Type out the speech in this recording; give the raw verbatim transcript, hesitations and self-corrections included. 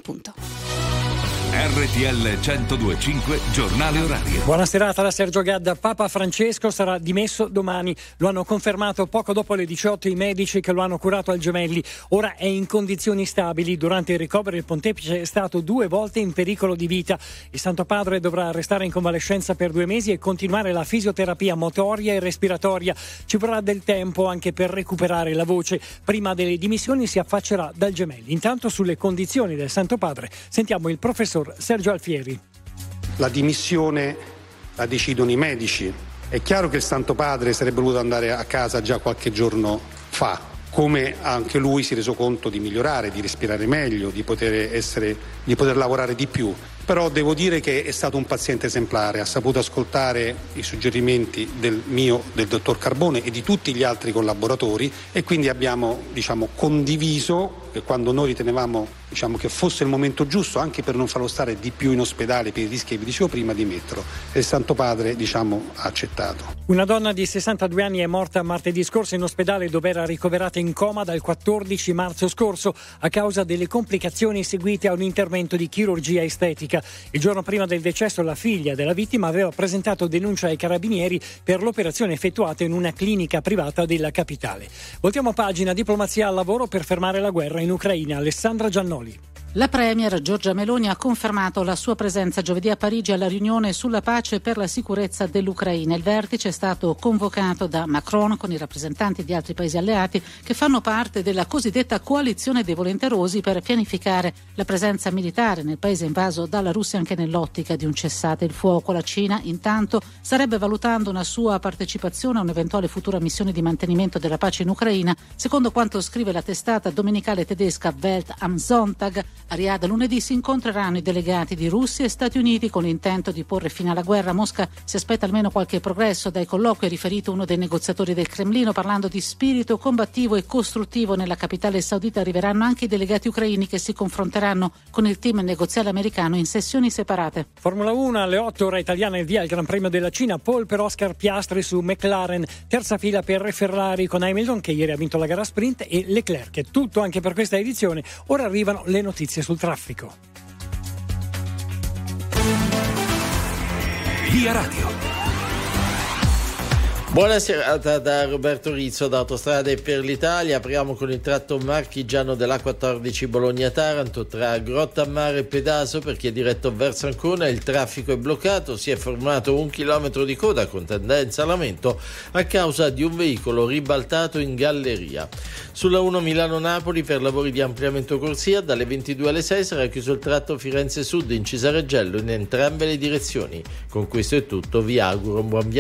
punto. R T L centodue e cinque giornale orario. Buona serata da Sergio Gadda. Papa Francesco sarà dimesso domani. Lo hanno confermato poco dopo le diciotto i medici che lo hanno curato al Gemelli. Ora è in condizioni stabili. Durante il ricovero il pontefice è stato due volte in pericolo di vita. Il Santo Padre dovrà restare in convalescenza per due mesi e continuare la fisioterapia motoria e respiratoria. Ci vorrà del tempo anche per recuperare la voce. Prima delle dimissioni si affaccerà dal Gemelli. Intanto sulle condizioni del Santo Padre sentiamo il professor Sergio Alfieri. La dimissione la decidono i medici. È chiaro che il Santo Padre sarebbe voluto andare a casa già qualche giorno fa, come anche lui si è reso conto di migliorare, di respirare meglio, di poter essere, di poter lavorare di più. Però devo dire che è stato un paziente esemplare, ha saputo ascoltare i suggerimenti del mio, del dottor Carbone e di tutti gli altri collaboratori, e quindi abbiamo, diciamo, condiviso che quando noi ritenevamo, diciamo, che fosse il momento giusto, anche per non farlo stare di più in ospedale per i rischi che vi dicevo prima, di metterlo. E il Santo Padre, diciamo, ha accettato. Una donna di sessantadue anni è morta martedì scorso in ospedale dove era ricoverata in coma dal quattordici marzo scorso a causa delle complicazioni seguite a un intervento di chirurgia estetica. Il giorno prima del decesso la figlia della vittima aveva presentato denuncia ai carabinieri per l'operazione effettuata in una clinica privata della capitale. Voltiamo pagina. Diplomazia al lavoro per fermare la guerra in Ucraina. Alessandra Giannoli. La premier Giorgia Meloni ha confermato la sua presenza giovedì a Parigi alla riunione sulla pace e per la sicurezza dell'Ucraina. Il vertice è stato convocato da Macron con i rappresentanti di altri paesi alleati che fanno parte della cosiddetta coalizione dei volenterosi per pianificare la presenza militare nel paese invaso dalla Russia anche nell'ottica di un cessate il fuoco. La Cina intanto starebbe valutando una sua partecipazione a un'eventuale futura missione di mantenimento della pace in Ucraina, secondo quanto scrive la testata domenicale tedesca Welt am Sonntag. A Riyadh lunedì si incontreranno i delegati di Russia e Stati Uniti con l'intento di porre fine alla guerra. A Mosca si aspetta almeno qualche progresso dai colloqui, ha riferito uno dei negoziatori del Cremlino, parlando di spirito combattivo e costruttivo. Nella capitale saudita arriveranno anche i delegati ucraini che si confronteranno con il team negoziale americano in sessioni separate. Formula uno alle otto ora italiana, il via al Gran Premio della Cina. Pole per Oscar Piastri su McLaren, terza fila per Ferrari con Hamilton che ieri ha vinto la gara sprint e Leclerc. È tutto anche per questa edizione. Ora arrivano le notizie sul traffico. Via Radio. Buonasera da Roberto Rizzo da Autostrade per l'Italia. Apriamo con il tratto marchigiano dell'A quattordici Bologna-Taranto tra Grottammare e Pedaso per chi è diretto verso Ancona. Il traffico è bloccato, si è formato un chilometro di coda con tendenza all'aumento a causa di un veicolo ribaltato in galleria. Sulla uno Milano-Napoli per lavori di ampliamento corsia dalle ventidue alle sei sarà chiuso il tratto Firenze Sud in Cisareggello in entrambe le direzioni. Con questo è tutto, vi auguro un buon viaggio.